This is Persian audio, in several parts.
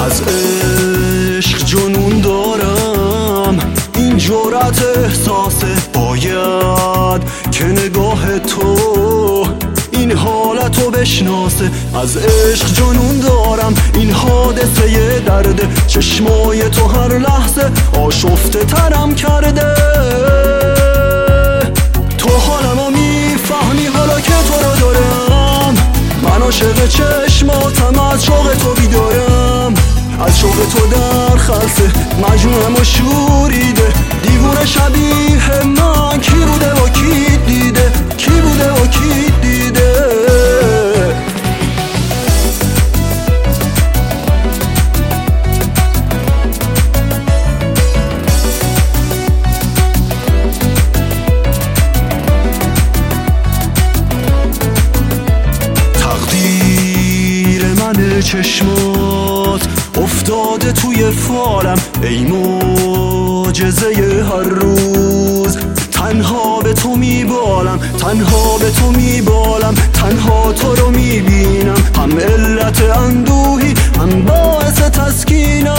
از عشق جنون دارم، این جرأت احساسه باید که نگاه تو این حالتو بشناسه. از عشق جنون دارم، این حادثه یه درده، چشمای تو هر لحظه آشفته ترم کرده. تو حالمو میفهمی حالا که تو رو دارم، من عاشق چشماتم، از شوق تو بیدارم، از شوق تو در خلصه مجنونم و شوریده. دیوونه شبیه من کی بوده و کی دیده، کی بوده و کی دیده. تقدیر من چشمات افتاده توی فالم، ای معجزه هر روز. تنها به تو میبالم، تنها به تو میبالم، تنها تو رو میبینم، هم علت اندوهی هم باعث تسکینم.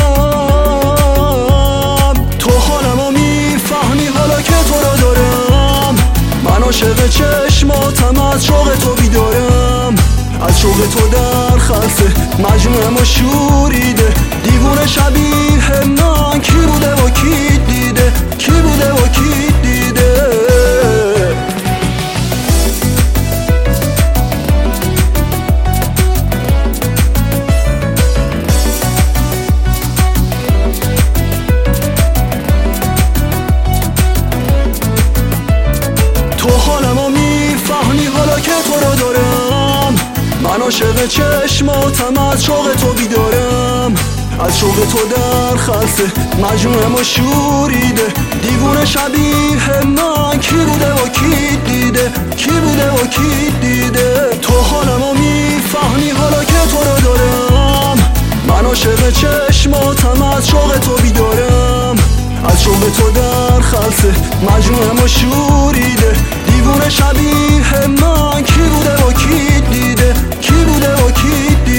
تو حالمو میفهمی حالا که تو رو دارم، من عاشق چشماتم، از شوق تو بیدارم، از شوق تو در خلصه مجنونم و شوریده. دیوونه شبیه من کی بوده و کی دیده، کی بوده و کی دیده. تو حالمو میفهمی حالا که تو رو دارم، من عاشق چشماتم، از شوق تو بیدارم، از شوق تو در خلصه مجنونم و شوریده. دیوونه شبیه من کی بوده و کی دیده، کی بوده و کی دیده. تو حالمو میفهمی حالا که تو رو دارم، من عاشق چشماتم، از شوق تو بیدارم، از شوق تو در خلصه مجنونم و شوریده. دیوونه شبیه من کی بوده و کی دیده، کی بوده و کی دیده.